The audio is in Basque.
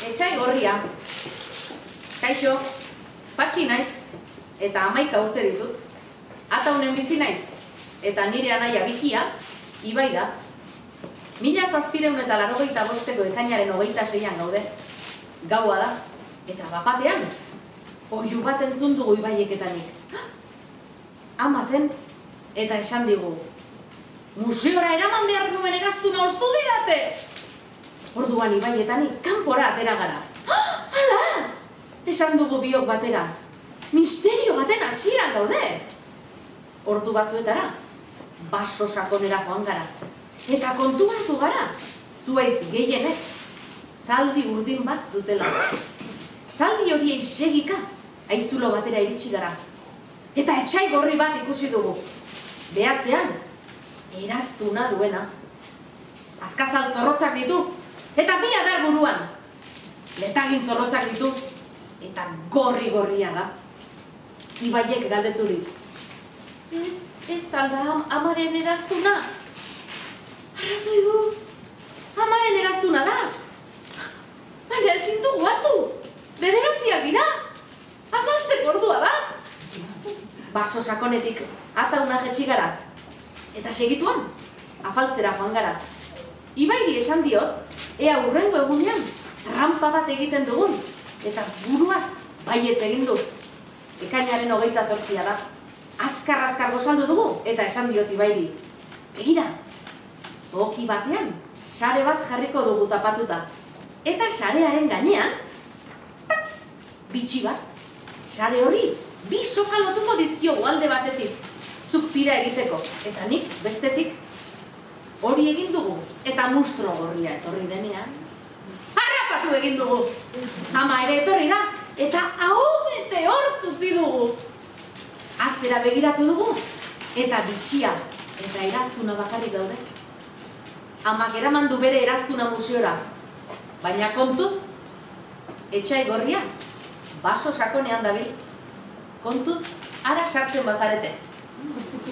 etxai gorria. Kaixo, patxi naiz, eta 11 urte ditut. Ataunen bizi naiz, eta nire anaia bikia, Ibai da. 1785ko ekainaren 26an gaude. Gaua da, eta bapatean, oihu bat entzun dugu Ibaieketanik. Ama zen, eta esan digu, museora eraman behar nuen eraztuna ostu didate! Orduan Ibaietanik kanpora atera gara. Hala! Esan dugu biok batera. Misterio baten hasieran gaude. Ordu batzuetara, baso sakonera joan gara. Eta kontuatu gara, zuaitz gehienek, zaldi urdin bat dutela. Zaldi horiei segika, aitzulo batera iritsi gara. Eta etxai gorri bat ikusi dugu. Behatzean, eraztuna duena. Azkazal zorrotzak ditu, eta bi adar buruan. Letagin zorrotzak ditu, eta gorri-gorria da. Ibaiek galdetu dit. Ez alda amaren eraztuna? Arrazoi du, amaren eraztuna da. Baina ezin dugu hartu, bederatziak dira. Afaltzeko ordua da. Baso sakonetik atauna jetxi gara. Eta segituan, afaltzera joan gara. Ibairi esan diot, ea hurrengo egunean, trampa bat egiten dugun, eta buruaz baietz egin du. Ekainaren 28a da. Azkar gozaldu dugu, eta esan diot Ibairi. Begira, toki batean, sare bat jarriko dugu tapatuta. Eta sarearen gainean, bitxi bat. Sare hori, bi soka lotuko dizkiogu alde batetik, zuk tira egiteko, eta nik bestetik. Hori egin dugu, eta mustro gorria etorri denean, harrapatu egin dugu. Ama ere etorri da, eta hau bete hortz utzi dugu. Atzera begiratu dugu, eta bitxia, eta eraztuna bakarrik daude. Amak eraman du bere eraztuna museora, baina kontuz, etxai gorria, baso sakonean dabil. Kontuz, ara sartzen bazarete.